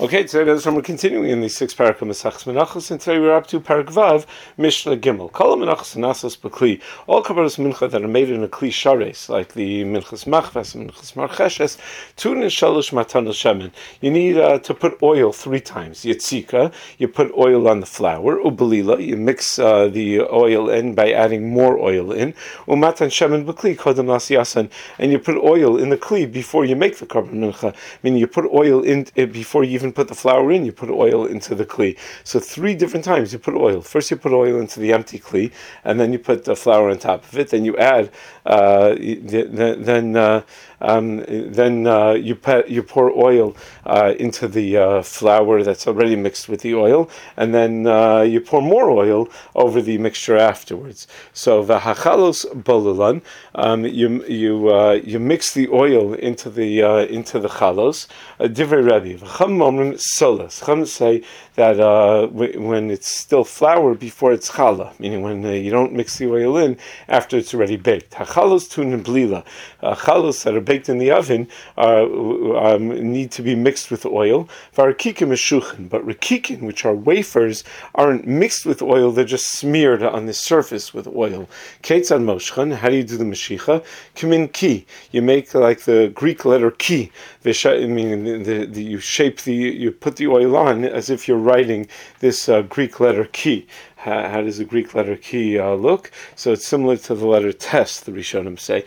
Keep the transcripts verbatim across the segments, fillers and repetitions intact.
Okay, today we're continuing in the sixth parak of Masechus Menachos, and today we're up to Parak Vav, Mishnah Gimel. Kol Menachos Nasos B'Kli. All Kabbalas Mincha that are made in a Kli Shares, like the Minchas Machves and Minchas Marcheshes, Tun and Shalosh Matan Shemen. You need uh, to put oil three times. Yitzika, you put oil on the flour. Ubelila, you mix uh, the oil in by adding more oil in. Umatan Shemen B'Kli Kodem Nasiyasan, and you put oil in the Kli before you make the Karban Mincha. Meaning you put oil in uh, before you even put the flour in, you put oil into the kli. So three different times you put oil. First you put oil into the empty kli, and then you put the flour on top of it. Then you add, uh, then uh, um, then uh, you put, you pour oil uh, into the uh, flour that's already mixed with the oil, and then uh, you pour more oil over the mixture afterwards. So v'hachalos bolulan, um, you you uh, you mix the oil into the uh, into the chalos. Divrei Rebbe. Solas. Chum say that uh, w- when it's still flour before it's challah, meaning when uh, you don't mix the oil in after it's already baked. Hachalos tun and blila. Uh, chalos that are baked in the oven uh, um, need to be mixed with oil. Varakikim meshuchen, but rakikim, which are wafers, aren't mixed with oil; they're just smeared on the surface with oil. Keitzad moshchan. How do you do the meshicha? Kimin ki. You make like the Greek letter ki. I mean, the, the, you shape the, you put the oil on as if you're writing this uh, Greek letter ki. How, how does the Greek letter ki uh, look? So it's similar to the letter tes, the Rishonim say.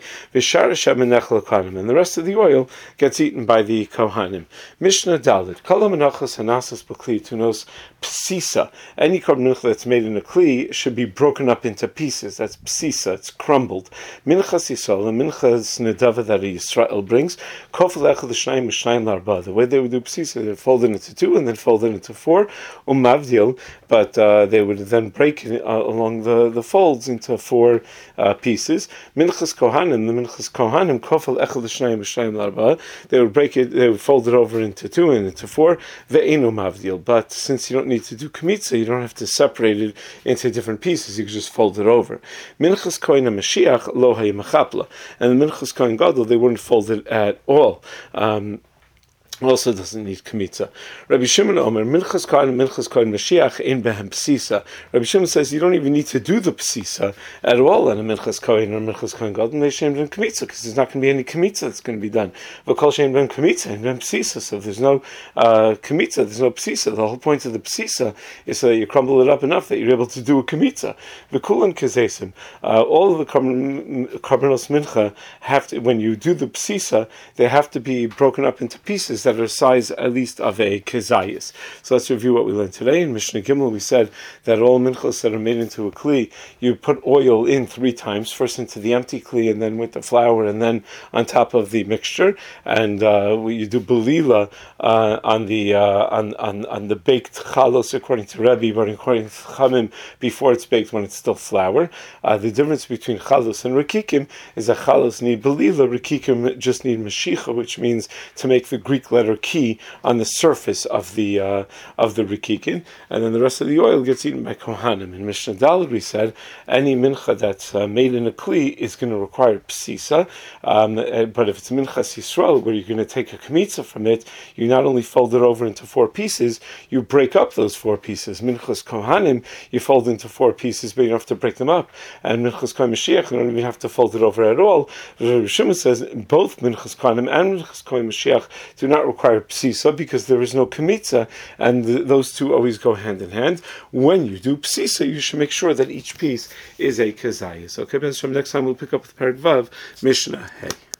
And the rest of the oil gets eaten by the Kohanim. Mishnah Dalit. Kol menachos hanasas b'kli tunos psisa. Any korban that's made in a kli should be broken up into pieces. That's psisa. It's crumbled. Minchas Yisrael, and minchas nedava that Yisrael brings. Kofel echad l'shnayim l'shnayim l'arba. The way they would do psisa, they fold it into two and then fold it into four. Umavdil, but uh, they would then break it uh, along the, the folds into four uh, pieces. Minchas Kohanim, the Minchas Kohanim, kofel echad l'shnayim l'shnayim l'arba. They would break it, they would fold it over into two and into four. Ve'enu mavdil. But since you don't need to do kmitza, you don't have to separate it into different pieces. You can just fold it over. Minchas Kohen Mashiach lo hayimachapla, and the Minchas Kohen Gadol, they wouldn't fold it at all. Um, Also doesn't need kmitza. Rabbi Shimon Omer, Minchas Kohen, Minchas Kohen Mashiach in behem psisa. Rabbi Shimon says you don't even need to do the psisa at all on a Minchas Kohen or Minchas Kohen Gadol. They shamed in kmitza because there's not going to be any kmitza that's going to be done. V'kol shamed ben kmitza and ben psisa. So if there's no uh, kmitza, there's no psisa. The whole point of the psisa is so that you crumble it up enough that you're able to do a kmitza. V'kulan kazesim. All of the karbanos mincha have to, when you do the psisa, they have to be broken up into pieces that are size at least of a kezayis. So let's review what we learned today. In Mishnah Gimel, we said that all minchos that are made into a kli, you put oil in three times, first into the empty kli, and then with the flour, and then on top of the mixture. And uh, you do belila uh, on the uh, on, on on the baked chalos according to Rebbe, but according to Chamim, before it's baked when it's still flour. Uh, the difference between chalos and rikikim is that chalos need belila, rikikim just need mashicha, which means to make the Greek letter ki on the surface of the uh, of the rikikin, and then the rest of the oil gets eaten by kohanim. In Mishnah Daled we said any mincha that's uh, made in a kli is going to require psisa, um, but if it's minchas Yisrael where you're going to take a kmitza from it, you not only fold it over into four pieces, you break up those four pieces. Minchas kohanim you fold into four pieces, but you don't have to break them up. And minchas kohen Mashiach you don't even have to fold it over at all. Rabbi Shimon says both minchas kohanim and minchas kohen Mashiach do not require psisa because there is no kmitza, and th- those two always go hand in hand. When you do psisa, you should make sure that each piece is a kezayis. Okay, but from next time we'll pick up with Parak Vav, Mishnah Hey.